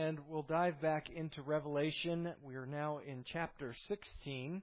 and we'll dive back into Revelation. We are now in chapter 16,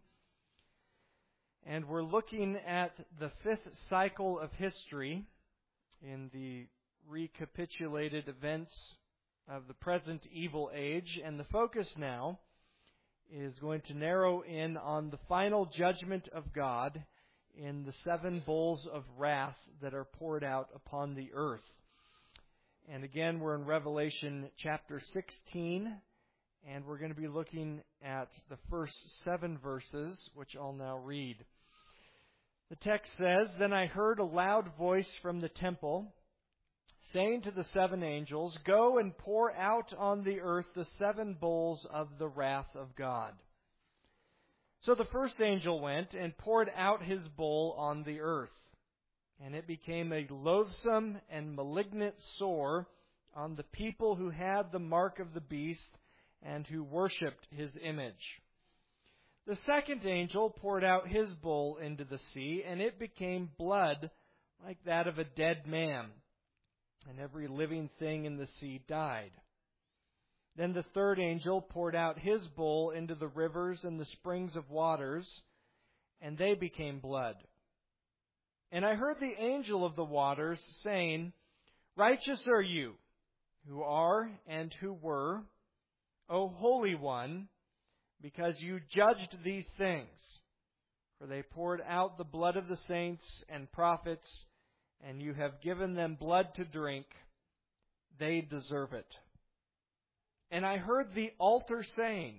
and we're looking at the fifth cycle of history in the recapitulated events of the present evil age, and the focus now is going to narrow in on the final judgment of God in the 7 bowls of wrath that are poured out upon the earth. And again, we're in Revelation chapter 16, and we're going to be looking at the first 7 verses, which I'll now read. The text says, "Then I heard a loud voice from the temple, saying to the 7 angels, 'Go and pour out on the earth the 7 bowls of the wrath of God.' So the first angel went and poured out his bowl on the earth. And it became a loathsome and malignant sore on the people who had the mark of the beast and who worshipped his image. The second angel poured out his bowl into the sea, and it became blood like that of a dead man. And every living thing in the sea died. Then the third angel poured out his bowl into the rivers and the springs of waters, and they became blood. And I heard the angel of the waters saying, 'Righteous are you, who are and who were, O Holy One, because you judged these things. For they poured out the blood of the saints and prophets, and you have given them blood to drink. They deserve it.' And I heard the altar saying,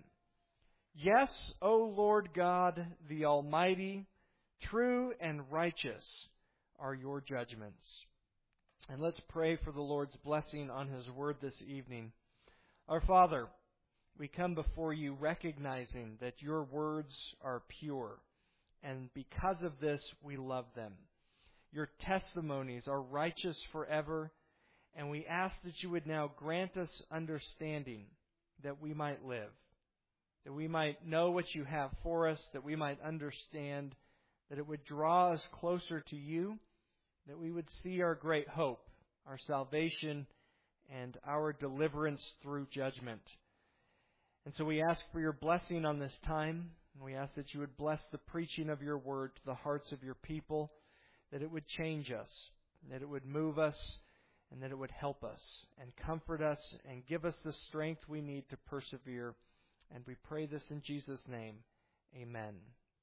'Yes, O Lord God, the Almighty, true and righteous are your judgments.'" And let's pray for the Lord's blessing on His word this evening. Our Father, we come before you recognizing that your words are pure, and because of this we love them. Your testimonies are righteous forever, and we ask that you would now grant us understanding that we might live, that we might know what you have for us, that we might understand, that it would draw us closer to you, that we would see our great hope, our salvation, and our deliverance through judgment. And so we ask for your blessing on this time, and we ask that you would bless the preaching of your word to the hearts of your people, that it would change us, that it would move us, and that it would help us and comfort us and give us the strength we need to persevere. And we pray this in Jesus' name. Amen.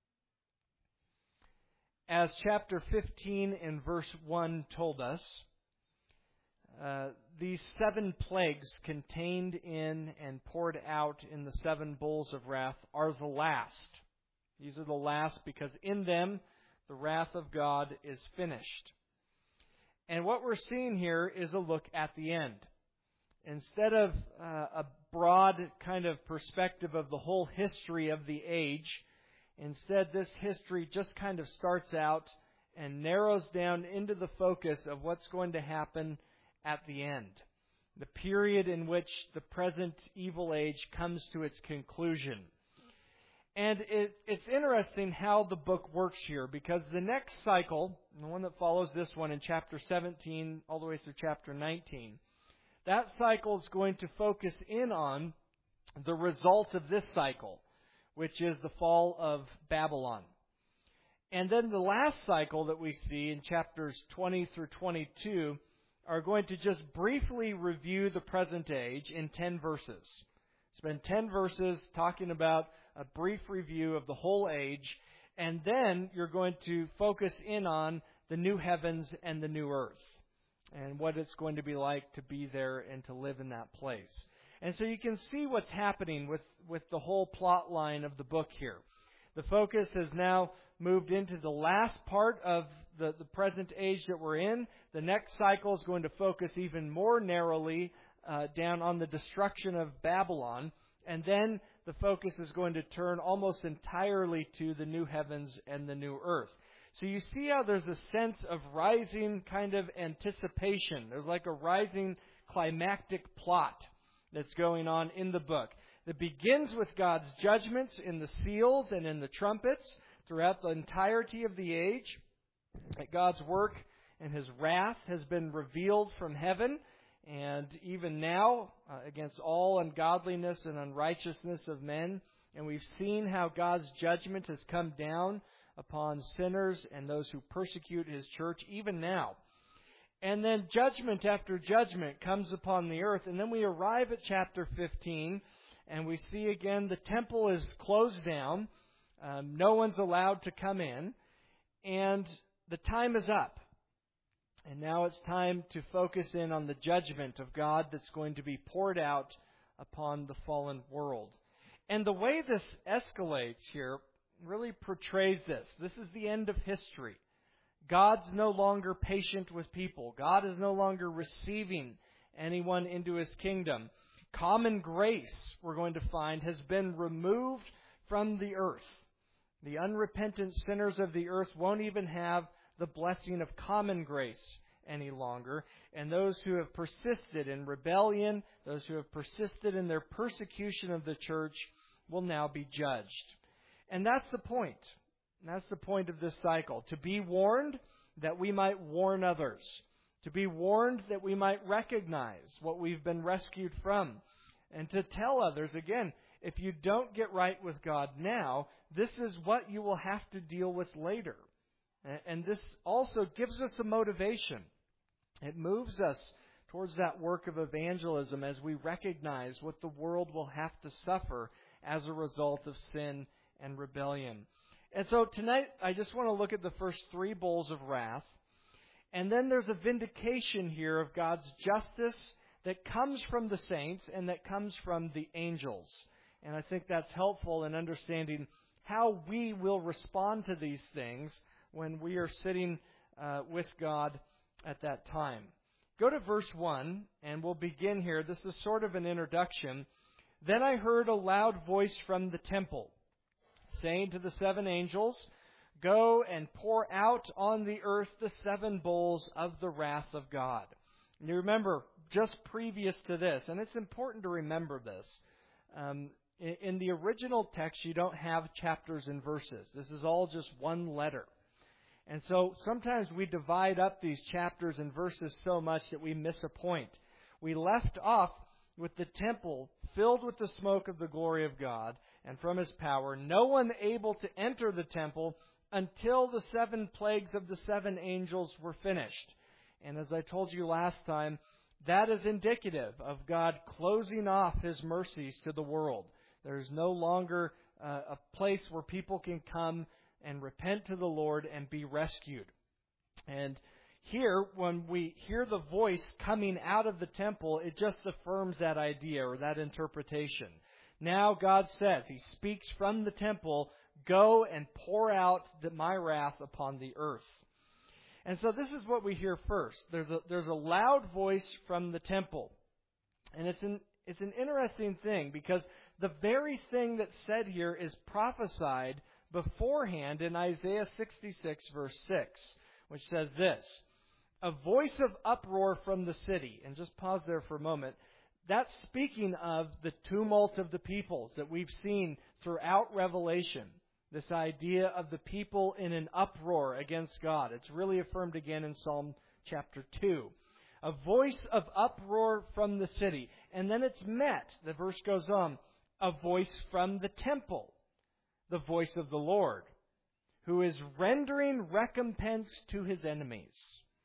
As chapter 15 and verse 1 told us, these 7 plagues contained in and poured out in the 7 bowls of wrath are the last. These are the last because in them the wrath of God is finished. And what we're seeing here is a look at the end. Instead of a broad kind of perspective of the whole history of the age, instead, this history just kind of starts out and narrows down into the focus of what's going to happen at the end. The period in which the present evil age comes to its conclusion. And it's interesting how the book works here, because the next cycle, the one that follows this one in chapter 17 all the way through chapter 19, that cycle is going to focus in on the result of this cycle, which is the fall of Babylon. And then the last cycle that we see in chapters 20 through 22 are going to just briefly review the present age in 10 verses. Spend 10 verses talking about a brief review of the whole age, and then you're going to focus in on the new heavens and the new earth, and what it's going to be like to be there and to live in that place. And so you can see what's happening with the whole plot line of the book here. The focus has now moved into the last part of the present age that we're in. The next cycle is going to focus even more narrowly down on the destruction of Babylon. And then the focus is going to turn almost entirely to the new heavens and the new earth. So you see how there's a sense of rising kind of anticipation. There's like a rising climactic plot that's going on in the book. That begins with God's judgments in the seals and in the trumpets throughout the entirety of the age. That God's work and His wrath has been revealed from heaven, and even now against all ungodliness and unrighteousness of men. And we've seen how God's judgment has come down upon sinners and those who persecute His church, even now. And then judgment after judgment comes upon the earth. And then we arrive at chapter 15, and we see again the temple is closed down. No one's allowed to come in. And the time is up. And now it's time to focus in on the judgment of God that's going to be poured out upon the fallen world. And the way this escalates here really portrays this. This is the end of history. God's no longer patient with people. God is no longer receiving anyone into His kingdom. Common grace, we're going to find, has been removed from the earth. The unrepentant sinners of the earth won't even have the blessing of common grace any longer. And those who have persisted in rebellion, those who have persisted in their persecution of the church, will now be judged. And that's the point. That's the point of this cycle. To be warned that we might warn others. To be warned that we might recognize what we've been rescued from. And to tell others, again, if you don't get right with God now, this is what you will have to deal with later. And this also gives us a motivation. It moves us towards that work of evangelism as we recognize what the world will have to suffer as a result of sin and rebellion. And so tonight, I just want to look at the first 3 bowls of wrath. And then there's a vindication here of God's justice that comes from the saints and that comes from the angels. And I think that's helpful in understanding how we will respond to these things when we are sitting with God at that time. Go to verse 1, and we'll begin here. This is sort of an introduction. Then I heard a loud voice from the temple, saying to the 7 angels, "Go and pour out on the earth the 7 bowls of the wrath of God." And you remember, just previous to this, and it's important to remember this, in the original text you don't have chapters and verses. This is all just one letter. And so sometimes we divide up these chapters and verses so much that we miss a point. We left off with the temple filled with the smoke of the glory of God and from His power, no one able to enter the temple until the 7 plagues of the 7 angels were finished. And as I told you last time, that is indicative of God closing off His mercies to the world. There's no longer a place where people can come and repent to the Lord and be rescued. And here, when we hear the voice coming out of the temple, it just affirms that idea or that interpretation. Now God says, He speaks from the temple, "Go and pour out my wrath upon the earth." And so this is what we hear first. There's a loud voice from the temple. And it's an interesting thing because the very thing that's said here is prophesied beforehand in Isaiah 66 verse 6, which says this: "A voice of uproar from the city." And just pause there for a moment. That's speaking of the tumult of the peoples that we've seen throughout Revelation. This idea of the people in an uproar against God. It's really affirmed again in Psalm chapter 2. A voice of uproar from the city. And then it's met, the verse goes on, a voice from the temple. The voice of the Lord, who is rendering recompense to His enemies.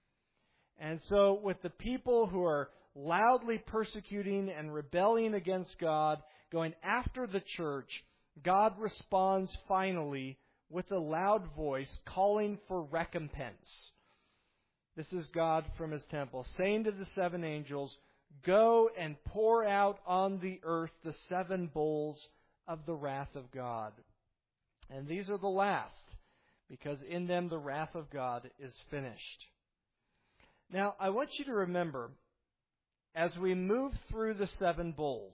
And so with the people who are loudly persecuting and rebelling against God, going after the church, God responds finally with a loud voice calling for recompense. This is God from His temple, saying to the 7 angels, "Go and pour out on the earth the 7 bowls of the wrath of God." And these are the last, because in them the wrath of God is finished. Now, I want you to remember, as we move through the 7 bowls,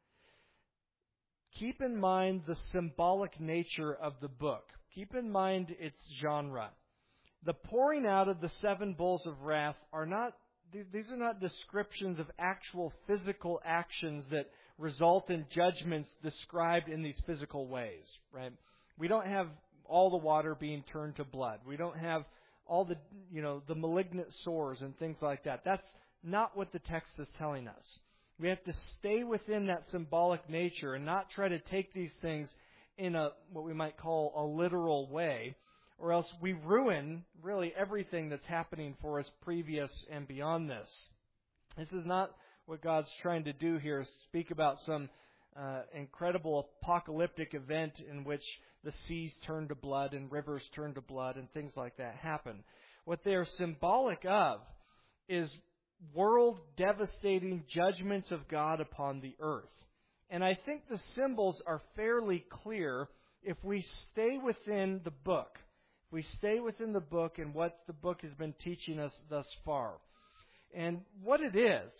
keep in mind the symbolic nature of the book. Keep in mind its genre. The pouring out of the 7 bowls of wrath these are not descriptions of actual physical actions that result in judgments described in these physical ways, right? We don't have all the water being turned to blood. We don't have all the malignant sores and things like that. not what the text is telling us. We have to stay within that symbolic nature and not try to take these things in what we might call a literal way, or else we ruin really everything that's happening for us previous and beyond this. This is not what God's trying to do here, speak about some incredible apocalyptic event in which the seas turn to blood and rivers turn to blood and things like that happen. What they are symbolic of is world-devastating judgments of God upon the earth. And I think the symbols are fairly clear if we stay within the book. If we stay within the book and what the book has been teaching us thus far. And what it is,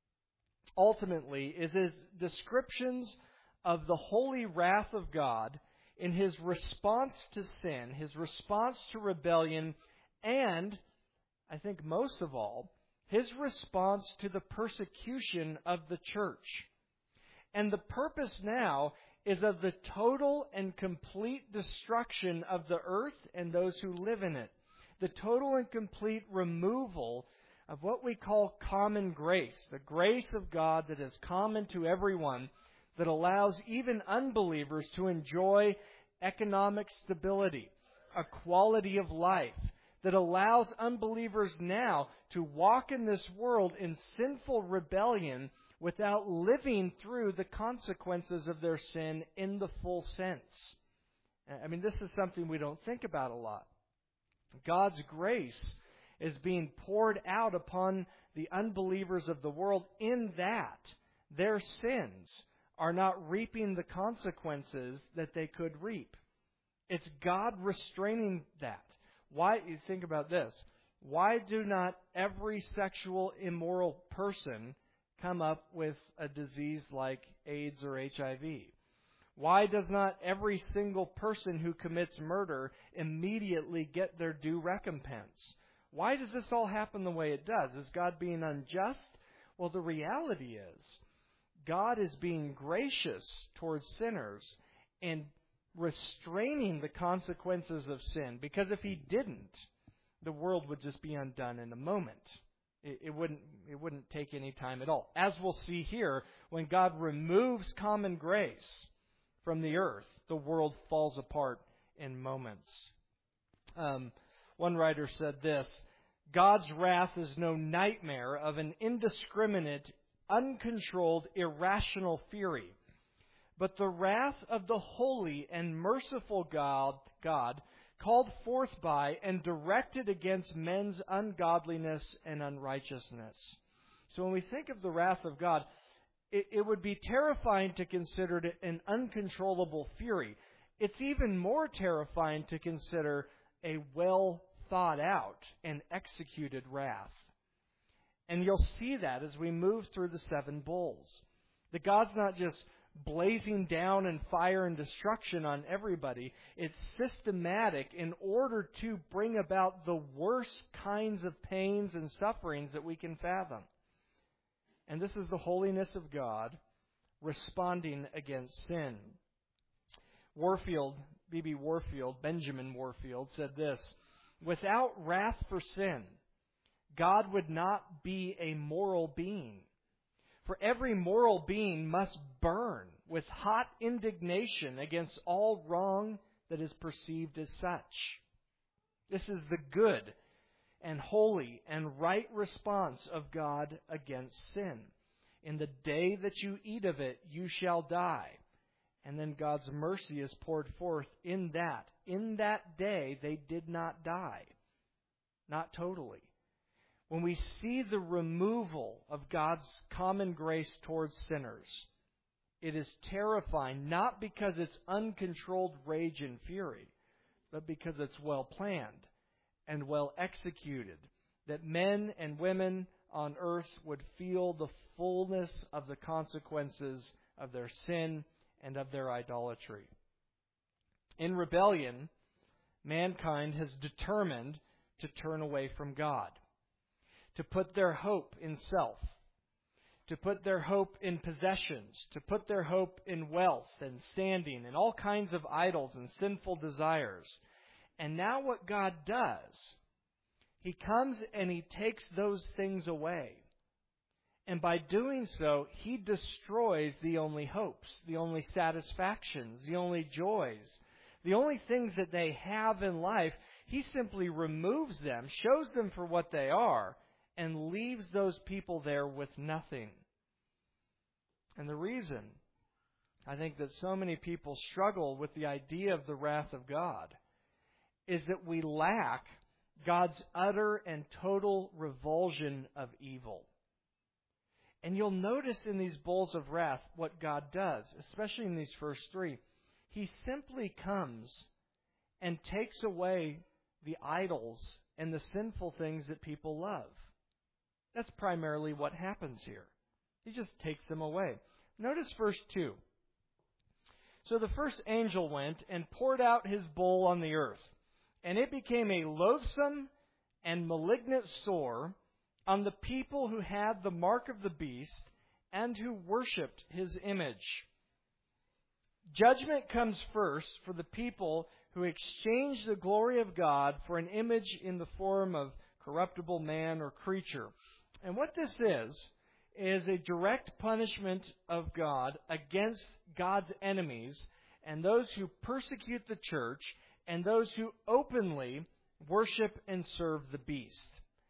ultimately, is his descriptions of the holy wrath of God in his response to sin, his response to rebellion, and, I think most of all, his response to the persecution of the church. And the purpose now is of the total and complete destruction of the earth and those who live in it. The total and complete removal of what we call common grace, the grace of God that is common to everyone, that allows even unbelievers to enjoy economic stability, a quality of life, that allows unbelievers now to walk in this world in sinful rebellion without living through the consequences of their sin in the full sense. I mean, this is something we don't think about a lot. God's grace is being poured out upon the unbelievers of the world in that their sins are not reaping the consequences that they could reap. It's God restraining that. Why, you think about this, why do not every sexual immoral person come up with a disease like AIDS or HIV? Why does not every single person who commits murder immediately get their due recompense? Why does this all happen the way it does? Is God being unjust? Well, the reality is, God is being gracious towards sinners and restraining the consequences of sin. Because if he didn't, the world would just be undone in a moment. It wouldn't take any time at all. As we'll see here, when God removes common grace from the earth, the world falls apart in moments. One writer said this: God's wrath is no nightmare of an indiscriminate, uncontrolled, irrational fury, but the wrath of the holy and merciful God, called forth by and directed against men's ungodliness and unrighteousness. So when we think of the wrath of God, it would be terrifying to consider it an uncontrollable fury. It's even more terrifying to consider a well thought out and executed wrath. And you'll see that as we move through the seven bowls. That God's not just blazing down in fire and destruction on everybody. It's systematic in order to bring about the worst kinds of pains and sufferings that we can fathom. And this is the holiness of God responding against sin. Benjamin Warfield said this: without wrath for sin, God would not be a moral being. For every moral being must burn with hot indignation against all wrong that is perceived as such. This is the good and holy and right response of God against sin. In the day that you eat of it, you shall die. And then God's mercy is poured forth in that. In that day, they did not die. Not totally. When we see the removal of God's common grace towards sinners, it is terrifying, not because it's uncontrolled rage and fury, but because it's well planned and well executed, that men and women on earth would feel the fullness of the consequences of their sin and of their idolatry. In rebellion, mankind has determined to turn away from God, to put their hope in self, to put their hope in possessions, to put their hope in wealth and standing and all kinds of idols and sinful desires. And now what God does, He comes and He takes those things away. And by doing so, he destroys the only hopes, the only satisfactions, the only joys, the only things that they have in life. He simply removes them, shows them for what they are, and leaves those people there with nothing. And the reason I think that so many people struggle with the idea of the wrath of God is that we lack God's utter and total revulsion of evil. And you'll notice in these bowls of wrath what God does, especially in these first three. He simply comes and takes away the idols and the sinful things that people love. That's primarily what happens here. He just takes them away. Notice verse 2. So the first angel went and poured out his bowl on the earth, and it became a loathsome and malignant sore on the people who had the mark of the beast and who worshipped his image. Judgment comes first for the people who exchange the glory of God for an image in the form of corruptible man or creature. And what this is a direct punishment of God against God's enemies and those who persecute the church and those who openly worship and serve the beast.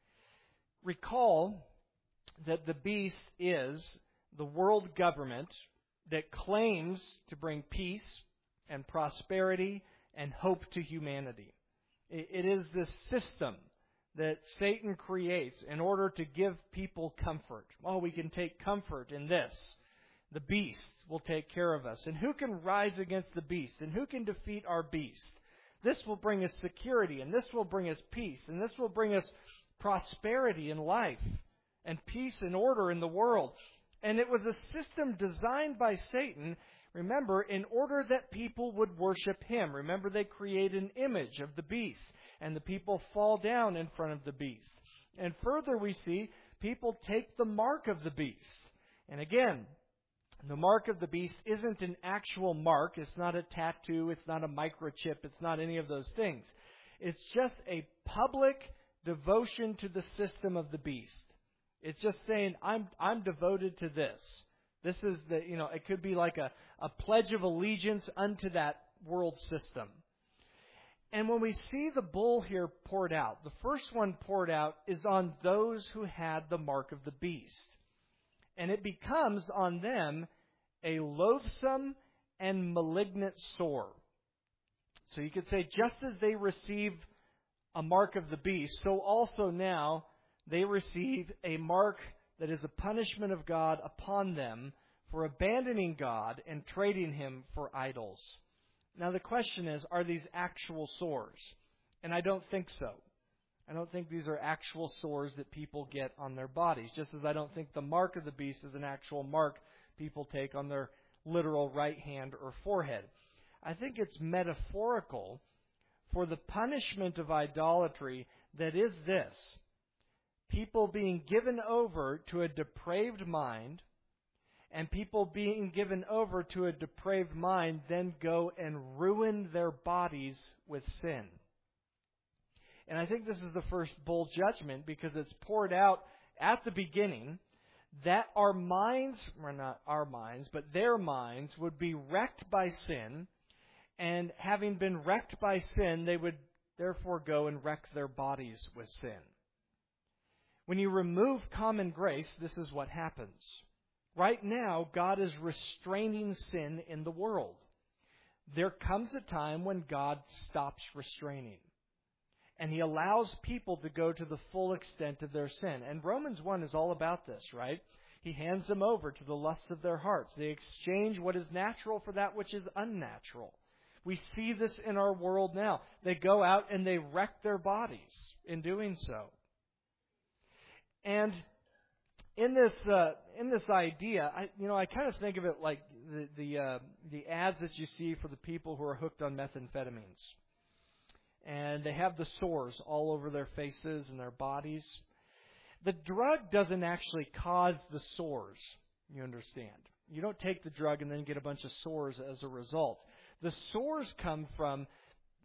Recall that the beast is the world government that claims to bring peace and prosperity and hope to humanity. It is this system that Satan creates in order to give people comfort. Oh, we can take comfort in this. The beast will take care of us. And who can rise against the beast? And who can defeat our beast? This will bring us security, and this will bring us peace, and this will bring us prosperity in life, and peace and order in the world. And it was a system designed by Satan, remember, in order that people would worship him. Remember, they create an image of the beast, and the people fall down in front of the beast. And further, we see people take the mark of the beast. And again, the mark of the beast isn't an actual mark. It's not a tattoo. It's not a microchip. It's not any of those things. It's just a public devotion to the system of the beast. It's just saying, I'm devoted to this. This is it could be like a pledge of allegiance unto that world system. And when we see the bowl here poured out, the first one poured out is on those who had the mark of the beast. And it becomes on them a loathsome and malignant sore. So you could say, just as they receive a mark of the beast, so also now they receive a mark that is a punishment of God upon them for abandoning God and trading him for idols. Now the question is, are these actual sores? And I don't think so. I don't think these are actual sores that people get on their bodies, just as I don't think the mark of the beast is an actual mark people take on their literal right hand or forehead. I think it's metaphorical for the punishment of idolatry that is this: people being given over to a depraved mind, and people being given over to a depraved mind then go and ruin their bodies with sin. And I think this is the first bowl judgment because it's poured out at the beginning that our minds, or not our minds, but their minds would be wrecked by sin. And having been wrecked by sin, they would therefore go and wreck their bodies with sin. When you remove common grace, this is what happens. Right now, God is restraining sin in the world. There comes a time when God stops restraining. And he allows people to go to the full extent of their sin. And Romans 1 is all about this, right? He hands them over to the lusts of their hearts. They exchange what is natural for that which is unnatural. We see this in our world now. They go out and they wreck their bodies in doing so. And in this idea, I kind of think of it like the ads that you see for the people who are hooked on methamphetamines. And they have the sores all over their faces and their bodies. The drug doesn't actually cause the sores, you understand. You don't take the drug and then get a bunch of sores as a result. The sores come from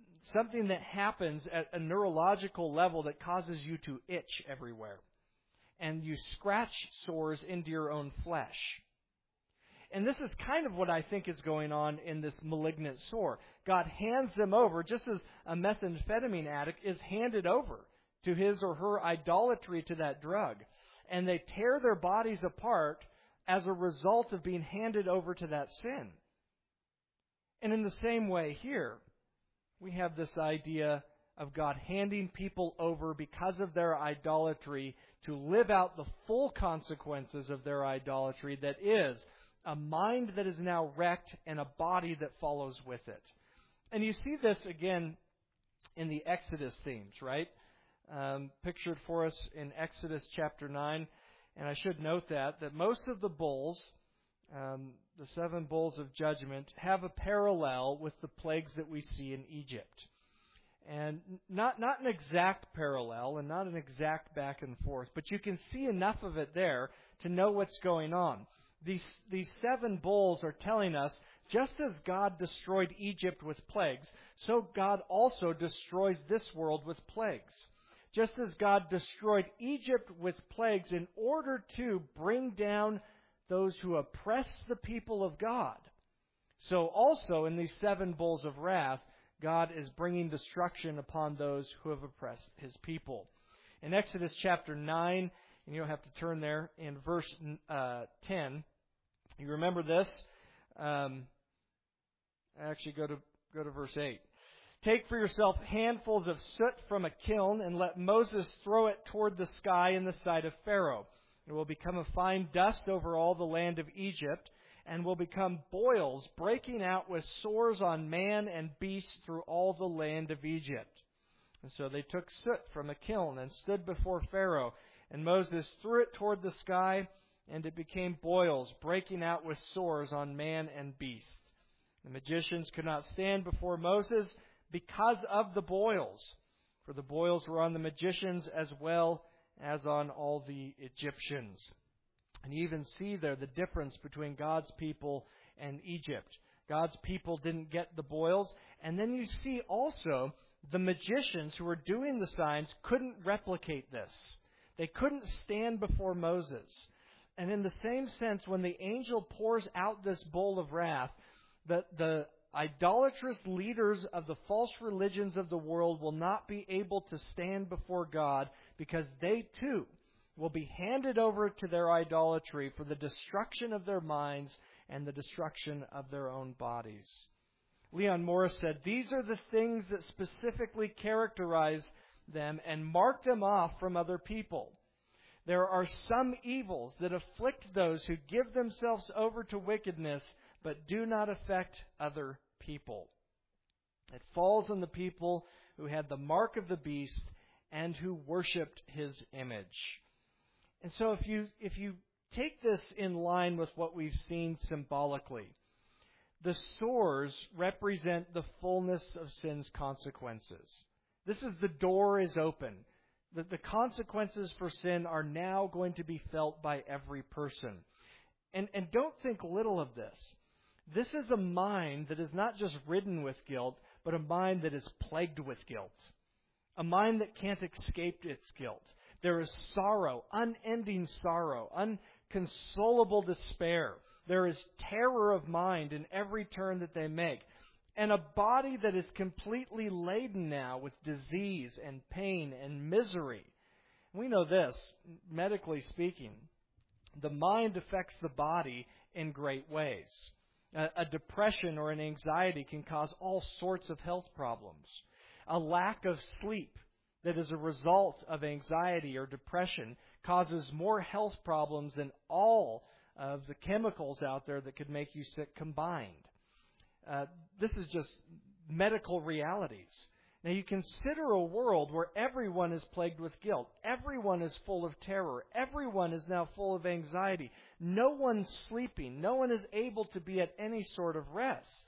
something that happens at a neurological level that causes you to itch everywhere. and you scratch sores into your own flesh. And this is kind of what I think is going on in this malignant sore. God hands them over, just as a methamphetamine addict is handed over to his or her idolatry to that drug. And they tear their bodies apart as a result of being handed over to that sin. And in the same way here, we have this idea of God handing people over because of their idolatry to live out the full consequences of their idolatry, that is, a mind that is now wrecked and a body that follows with it. And you see this again in the Exodus themes, right? Pictured for us in Exodus chapter 9. And I should note that most of the bulls, the 7 bulls of judgment, have a parallel with the plagues that we see in Egypt. And not an exact parallel and not an exact back and forth, but you can see enough of it there to know what's going on. These 7 bulls are telling us, just as God destroyed Egypt with plagues, so God also destroys this world with plagues. Just as God destroyed Egypt with plagues in order to bring down those who oppress the people of God, so also in these 7 bulls of wrath, God is bringing destruction upon those who have oppressed His people. In Exodus chapter 9, and you don't have to turn there, in verse 10, you remember this? Actually, go to verse 8. Take for yourself handfuls of soot from a kiln, and let Moses throw it toward the sky in the sight of Pharaoh. It will become a fine dust over all the land of Egypt, and will become boils breaking out with sores on man and beast through all the land of Egypt. And so they took soot from a kiln and stood before Pharaoh, and Moses threw it toward the sky, and it became boils breaking out with sores on man and beast. The magicians could not stand before Moses because of the boils, for the boils were on the magicians as well as on all the Egyptians. And you even see there the difference between God's people and Egypt. God's people didn't get the boils. And then you see also the magicians who were doing the signs couldn't replicate this. They couldn't stand before Moses. And in the same sense, when the angel pours out this bowl of wrath, the idolatrous leaders of the false religions of the world will not be able to stand before God, because they too will be handed over to their idolatry for the destruction of their minds and the destruction of their own bodies. Leon Morris said, "These are the things that specifically characterize them and mark them off from other people. There are some evils that afflict those who give themselves over to wickedness, but do not affect other people. It falls on the people who had the mark of the beast and who worshipped his image." And so if you take this in line with what we've seen symbolically, the sores represent the fullness of sin's consequences. This is the door is open. The consequences for sin are now going to be felt by every person. And don't think little of this. This is a mind that is not just ridden with guilt, but a mind that is plagued with guilt. A mind that can't escape its guilt. There is sorrow, unending sorrow, unconsolable despair. There is terror of mind in every turn that they make. And a body that is completely laden now with disease and pain and misery. We know this, medically speaking. The mind affects the body in great ways. A depression or an anxiety can cause all sorts of health problems. A lack of sleep that is a result of anxiety or depression causes more health problems than all of the chemicals out there that could make you sick combined. This is just medical realities. Now you consider a world where everyone is plagued with guilt. Everyone is full of terror. Everyone is now full of anxiety. No one's sleeping. No one is able to be at any sort of rest.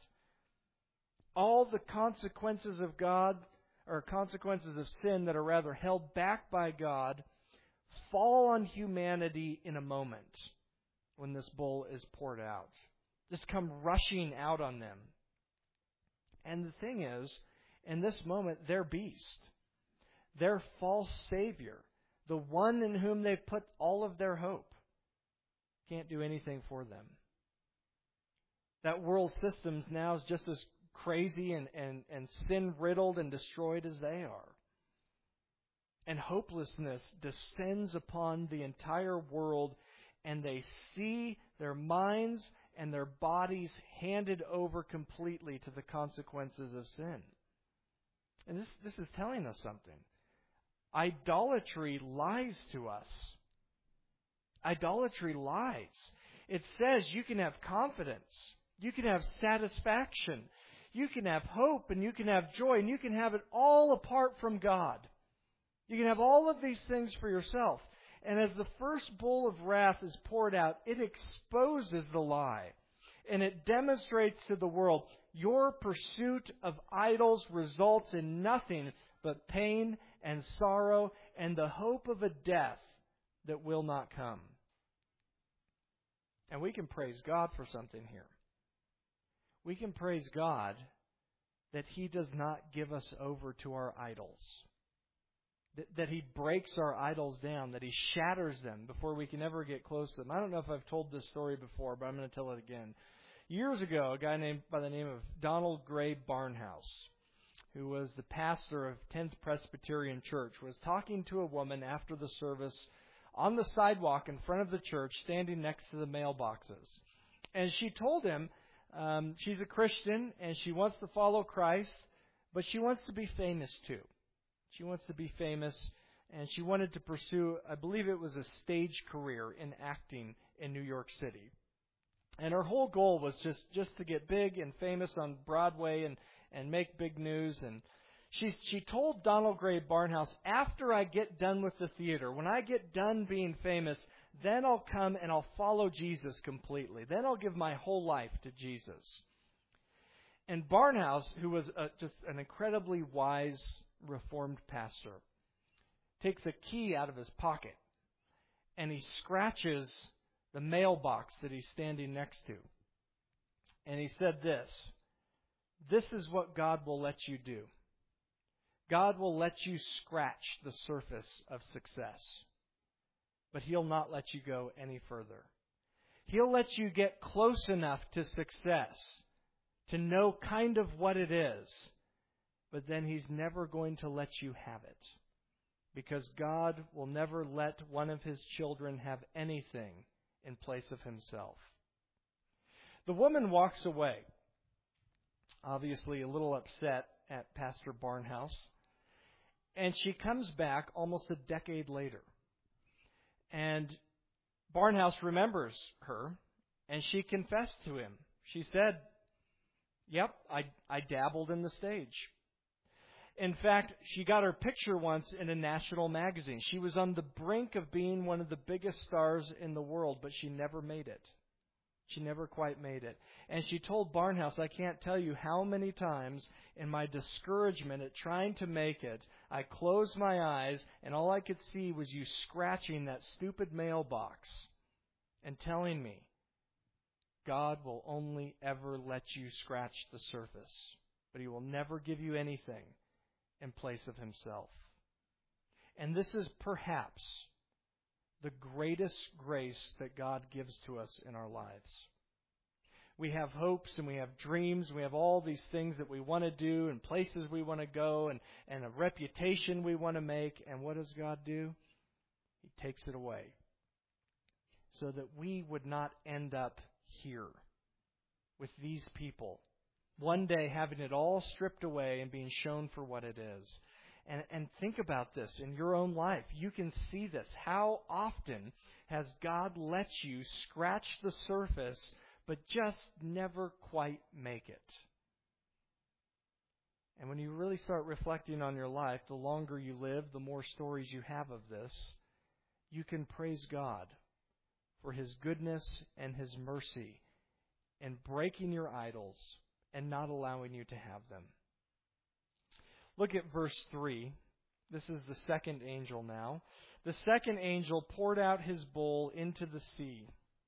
All the consequences of God, or consequences of sin that are rather held back by God, fall on humanity in a moment when this bowl is poured out. Just come rushing out on them. And the thing is, in this moment, their beast, their false savior, the one in whom they've put all of their hope, can't do anything for them. That world system now is just as crazy and sin-riddled and destroyed as they are. And hopelessness descends upon the entire world, and they see their minds and their bodies handed over completely to the consequences of sin. And this is telling us something. Idolatry lies to us. Idolatry lies. It says you can have confidence. You can have satisfaction. You can have hope and you can have joy, and you can have it all apart from God. You can have all of these things for yourself. And as the first bowl of wrath is poured out, it exposes the lie. And it demonstrates to the world, your pursuit of idols results in nothing but pain and sorrow and the hope of a death that will not come. And we can praise God for something here. We can praise God that He does not give us over to our idols. That He breaks our idols down, that He shatters them before we can ever get close to them. I don't know if I've told this story before, but I'm going to tell it again. Years ago, a guy by the name of Donald Gray Barnhouse, who was the pastor of 10th Presbyterian Church, was talking to a woman after the service on the sidewalk in front of the church, standing next to the mailboxes. And she told him she's a Christian and she wants to follow Christ, but she wants to be famous too. She wants to be famous, and she wanted to pursue, I believe it was a stage career in acting in New York City. And her whole goal was just to get big and famous on Broadway and make big news. And she told Donald Gray Barnhouse, after I get done with the theater, when I get done being famous, then I'll come and I'll follow Jesus completely. Then I'll give my whole life to Jesus. And Barnhouse, who was just an incredibly wise Reformed pastor, takes a key out of his pocket and he scratches the mailbox that he's standing next to. And he said this is what God will let you do. God will let you scratch the surface of success, but He'll not let you go any further. He'll let you get close enough to success to know kind of what it is, but then He's never going to let you have it, because God will never let one of His children have anything in place of Himself. The woman walks away, obviously a little upset at Pastor Barnhouse, and she comes back almost a decade later. And Barnhouse remembers her, and she confessed to him. She said, "Yep, I dabbled in the stage." In fact, she got her picture once in a national magazine. She was on the brink of being one of the biggest stars in the world, but she never made it. She never quite made it. And she told Barnhouse, I can't tell you how many times in my discouragement at trying to make it, I closed my eyes and all I could see was you scratching that stupid mailbox and telling me, God will only ever let you scratch the surface, but He will never give you anything in place of Himself. And this is perhaps the greatest grace that God gives to us in our lives. We have hopes and we have dreams. We have all these things that we want to do and places we want to go and a reputation we want to make. And what does God do? He takes it away so that we would not end up here with these people, one day having it all stripped away and being shown for what it is. And think about this in your own life. You can see this. How often has God let you scratch the surface but just never quite make it? And when you really start reflecting on your life, the longer you live, the more stories you have of this, you can praise God for His goodness and His mercy in breaking your idols and not allowing you to have them. Look at verse 3. This is the second angel now. The second angel poured out his bowl into the sea,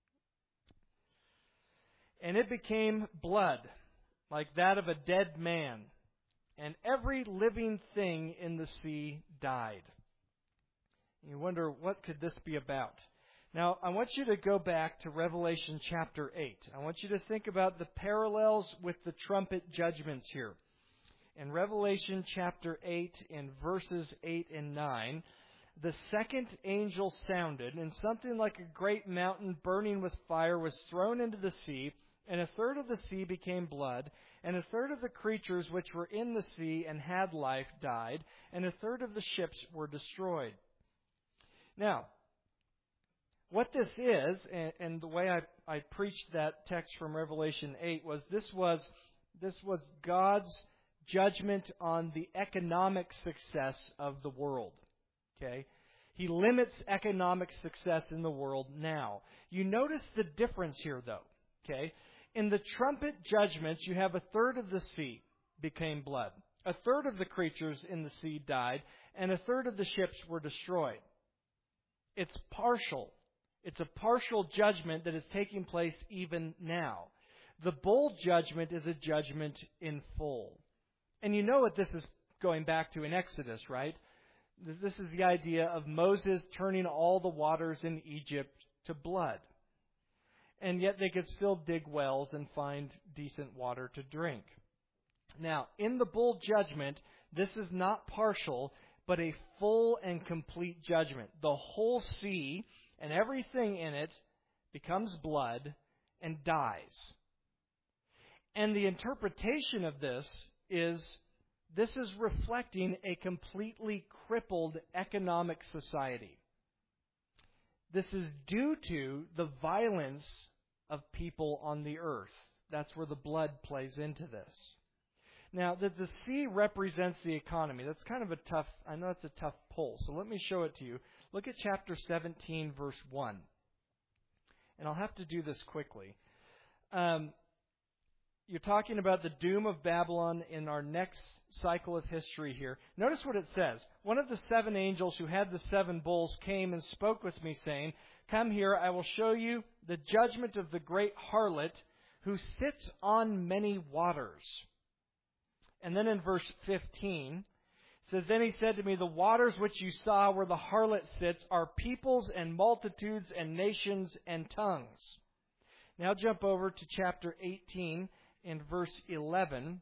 and it became blood, like that of a dead man, and every living thing in the sea died. You wonder, what could this be about? Now, I want you to go back to Revelation chapter 8. I want you to think about the parallels with the trumpet judgments here. In Revelation chapter 8, in verses 8 and 9, the second angel sounded, and something like a great mountain burning with fire was thrown into the sea, and a third of the sea became blood, and a third of the creatures which were in the sea and had life died, and a third of the ships were destroyed. Now, what this is, and the way I preached that text from Revelation 8 was this was God's judgment on the economic success of the world. Okay? He limits economic success in the world now. You notice the difference here, though. Okay? In the trumpet judgments, you have a third of the sea became blood. A third of the creatures in the sea died, and a third of the ships were destroyed. It's partial. It's a partial judgment that is taking place even now. The bowl judgment is a judgment in full. And you know what this is going back to in Exodus, right? This is the idea of Moses turning all the waters in Egypt to blood. And yet they could still dig wells and find decent water to drink. Now, in the bowl judgment, this is not partial, but a full and complete judgment. The whole sea and everything in it becomes blood and dies. And the interpretation of this is reflecting a completely crippled economic society. This is due to the violence of people on the earth. That's where the blood plays into this. Now, the sea represents the economy. That's kind of I know it's a tough pull, so let me show it to you. Look at chapter 17, verse 1. And I'll have to do this quickly. You're talking about the doom of Babylon in our next cycle of history here. Notice what it says. One of the 7 angels who had the 7 bowls came and spoke with me, saying, "Come here, I will show you the judgment of the great harlot who sits on many waters." And then in verse 15, it says, "Then he said to me, the waters which you saw where the harlot sits are peoples and multitudes and nations and tongues." Now jump over to chapter 18 in verse 11.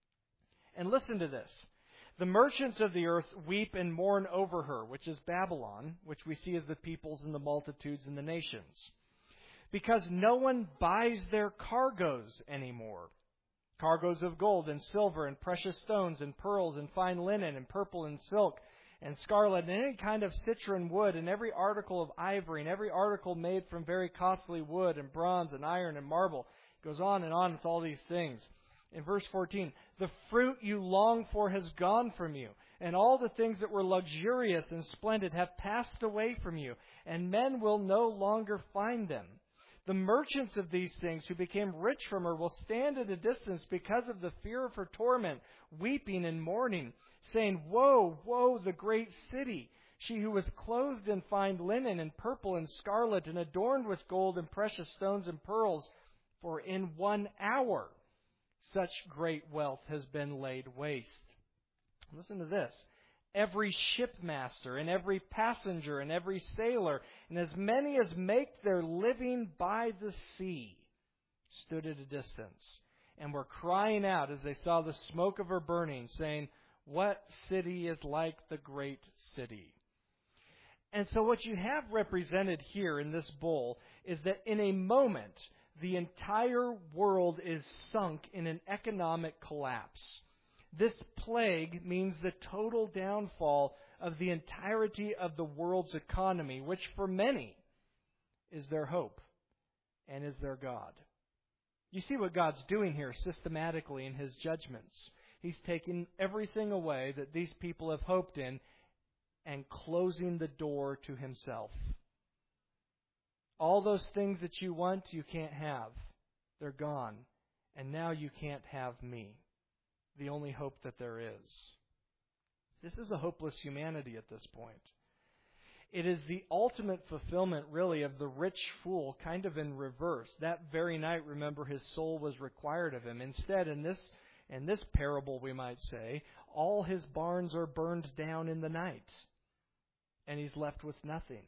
And listen to this. "The merchants of the earth weep and mourn over her," which is Babylon, which we see as the peoples and the multitudes and the nations, "because no one buys their cargoes anymore. Cargoes of gold and silver and precious stones and pearls and fine linen and purple and silk and scarlet and any kind of citron wood and every article of ivory and every article made from very costly wood and bronze and iron and marble." It goes on and on with all these things. In verse 14, "The fruit you long for has gone from you, and all the things that were luxurious and splendid have passed away from you, and men will no longer find them. The merchants of these things who became rich from her will stand at a distance because of the fear of her torment, weeping and mourning, saying, 'Woe, woe, the great city, she who was clothed in fine linen and purple and scarlet and adorned with gold and precious stones and pearls, for in 1 hour such great wealth has been laid waste.'" Listen to this. "Every shipmaster and every passenger and every sailor and as many as make their living by the sea stood at a distance and were crying out as they saw the smoke of her burning, saying, 'What city is like the great city?'" And so what you have represented here in this bowl is that in a moment, the entire world is sunk in an economic collapse. This plague means the total downfall of the entirety of the world's economy, which for many is their hope and is their God. You see what God's doing here systematically in His judgments. He's taking everything away that these people have hoped in and closing the door to Himself. All those things that you want, you can't have. They're gone. And now you can't have me. The only hope that there is. This is a hopeless humanity at this point. It is the ultimate fulfillment, really, of the rich fool, kind of in reverse. That very night, remember, his soul was required of him. Instead, in this parable, we might say, all his barns are burned down in the night. and he's left with nothing.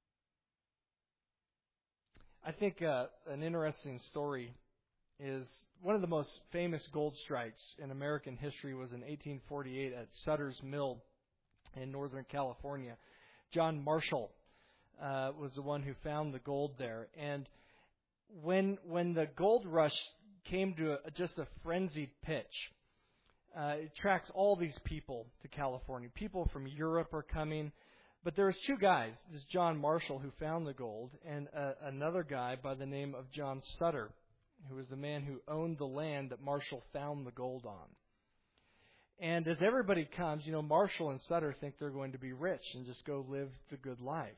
I think an interesting story is one of the most famous gold strikes in American history was in 1848 at Sutter's Mill in Northern California. John Marshall was the one who found the gold there. And when the gold rush came to just a frenzied pitch, it attracts all these people to California. People from Europe are coming. But there was two guys. This is John Marshall, who found the gold, and another guy by the name of John Sutter, who was the man who owned the land that Marshall found the gold on. And as everybody comes, Marshall and Sutter think they're going to be rich and just go live the good life.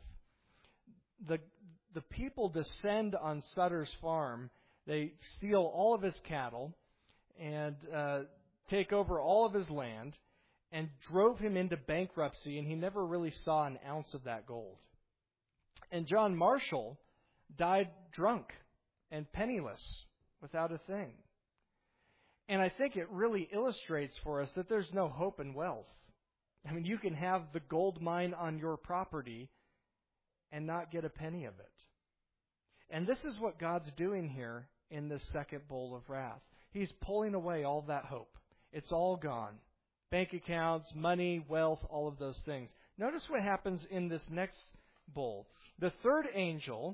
The people descend on Sutter's farm. They steal all of his cattle and take over all of his land and drove him into bankruptcy, and he never really saw an ounce of that gold. And John Marshall died drunk and penniless, without a thing. And I think it really illustrates for us that there's no hope in wealth. I mean, you can have the gold mine on your property and not get a penny of it. And this is what God's doing here in this second bowl of wrath. He's pulling away all that hope. It's all gone. Bank accounts, money, wealth, all of those things. Notice what happens in this next bowl. The third angel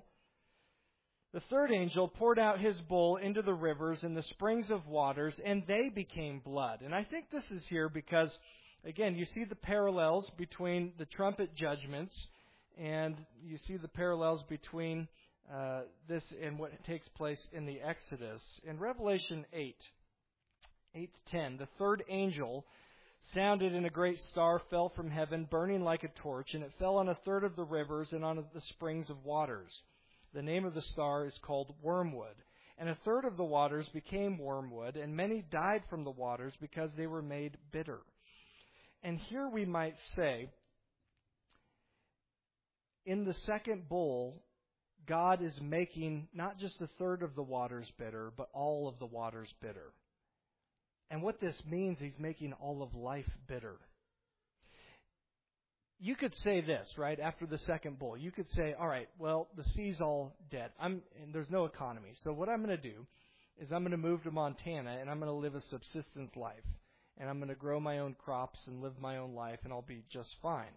poured out his bowl into the rivers and the springs of waters, and they became blood. And I think this is here because, again, you see the parallels between the trumpet judgments, and you see the parallels between this and what takes place in the Exodus. In Revelation 8:10, the third angel sounded, and a great star fell from heaven, burning like a torch, and it fell on a third of the rivers and on the springs of waters. The name of the star is called Wormwood. And a third of the waters became wormwood, and many died from the waters because they were made bitter. And here we might say, in the second bowl, God is making not just a third of the waters bitter, but all of the waters bitter. And what this means, he's making all of life bitter. You could say this, right, after the second bowl. You could say, all right, well, the sea's all dead. And there's no economy. So what I'm going to do is I'm going to move to Montana, and I'm going to live a subsistence life. And I'm going to grow my own crops and live my own life, and I'll be just fine.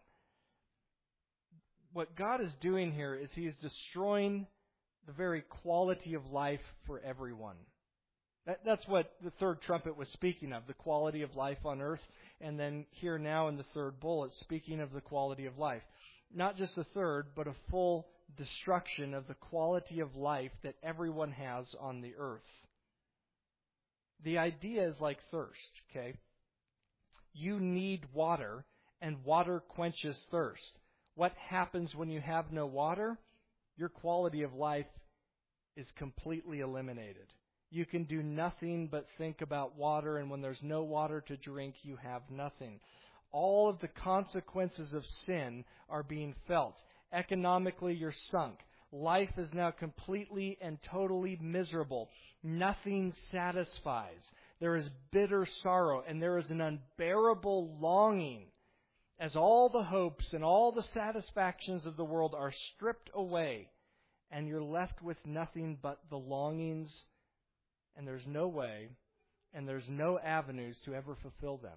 What God is doing here is he is destroying the very quality of life for everyone. That's what the third trumpet was speaking of, the quality of life on earth. And then here now in the third bowl, it's speaking of the quality of life. Not just a third, but a full destruction of the quality of life that everyone has on the earth. The idea is like thirst, okay? You need water, and water quenches thirst. What happens when you have no water? Your quality of life is completely eliminated. You can do nothing but think about water, and when there's no water to drink, you have nothing. All of the consequences of sin are being felt. Economically, you're sunk. Life is now completely and totally miserable. Nothing satisfies. There is bitter sorrow, and there is an unbearable longing as all the hopes and all the satisfactions of the world are stripped away, and you're left with nothing but the longings. And there's no way, and there's no avenues to ever fulfill them.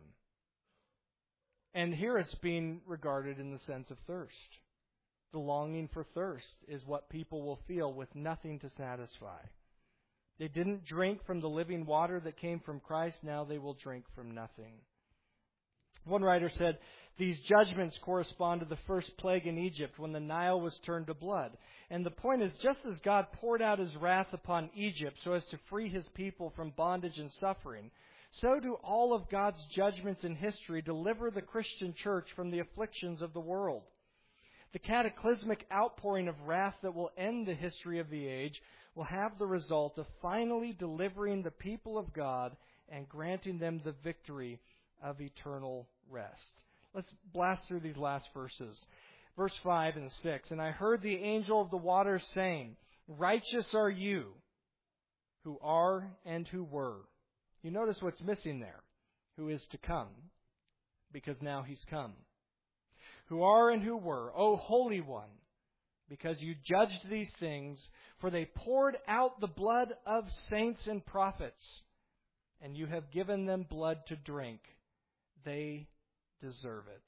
And here it's being regarded in the sense of thirst. The longing for thirst is what people will feel with nothing to satisfy. They didn't drink from the living water that came from Christ. Now they will drink from nothing. One writer said, these judgments correspond to the first plague in Egypt when the Nile was turned to blood. And the point is, just as God poured out his wrath upon Egypt so as to free his people from bondage and suffering, so do all of God's judgments in history deliver the Christian church from the afflictions of the world. The cataclysmic outpouring of wrath that will end the history of the age will have the result of finally delivering the people of God and granting them the victory of eternal rest. Let's blast through these last verses. Verse 5 and 6. And I heard the angel of the waters saying, righteous are you who are and who were. You notice what's missing there. Who is to come. Because now he's come. who are and who were, O Holy One, because you judged these things, for they poured out the blood of saints and prophets, and you have given them blood to drink. They deserve it.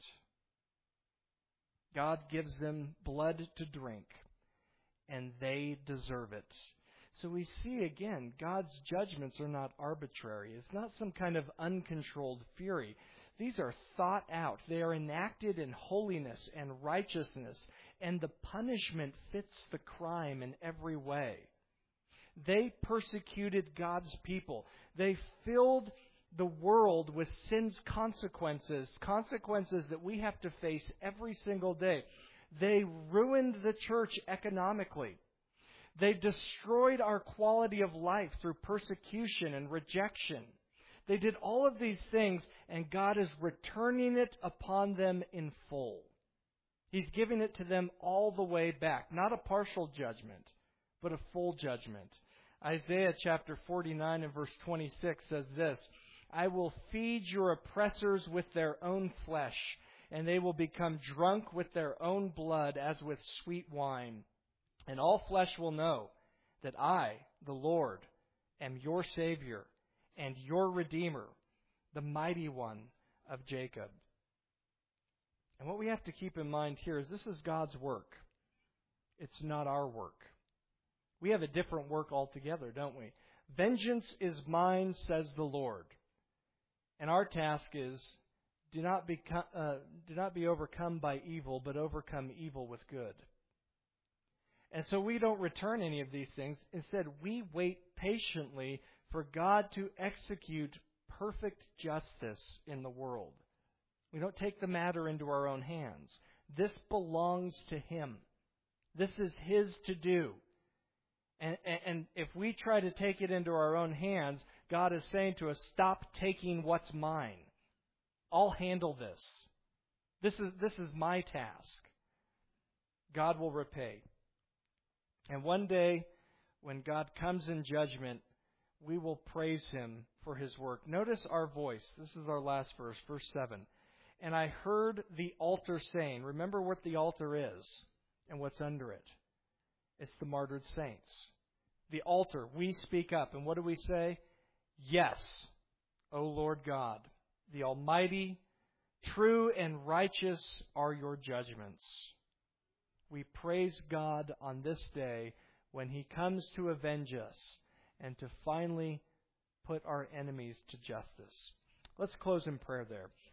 God gives them blood to drink, and they deserve it. So we see again, God's judgments are not arbitrary. It's not some kind of uncontrolled fury. These are thought out. They are enacted in holiness and righteousness, and the punishment fits the crime in every way. They persecuted God's people. They filled the world with sin's consequences that we have to face every single day. They ruined the church economically. They destroyed our quality of life through persecution and rejection. They did all of these things, and God is returning it upon them in full. He's giving it to them all the way back. Not a partial judgment, but a full judgment. Isaiah chapter 49 and verse 26 says this, I will feed your oppressors with their own flesh, and they will become drunk with their own blood as with sweet wine. And all flesh will know that I, the Lord, am your Savior and your Redeemer, the mighty one of Jacob. And what we have to keep in mind here is this is God's work. It's not our work. We have a different work altogether, don't we? Vengeance is mine, says the Lord. And our task is, do not be overcome by evil, but overcome evil with good. And so we don't return any of these things. Instead, we wait patiently for God to execute perfect justice in the world. We don't take the matter into our own hands. This belongs to Him. This is His to do. And if we try to take it into our own hands, God is saying to us, stop taking what's mine. I'll handle this. This is my task. God will repay. And one day, when God comes in judgment, we will praise Him for His work. Notice our voice. This is our last verse, verse 7. And I heard the altar saying, remember what the altar is and what's under it. It's the martyred saints. The altar, we speak up. And what do we say? Yes, O Lord God, the Almighty, true and righteous are your judgments. We praise God on this day when He comes to avenge us and to finally put our enemies to justice. Let's close in prayer there.